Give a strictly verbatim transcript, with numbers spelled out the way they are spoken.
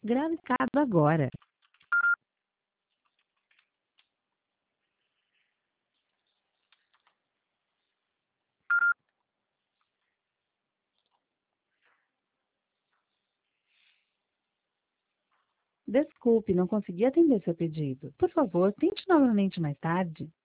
Gravitado agora. Desculpe, não consegui atender seu pedido. Por favor, tente novamente mais tarde.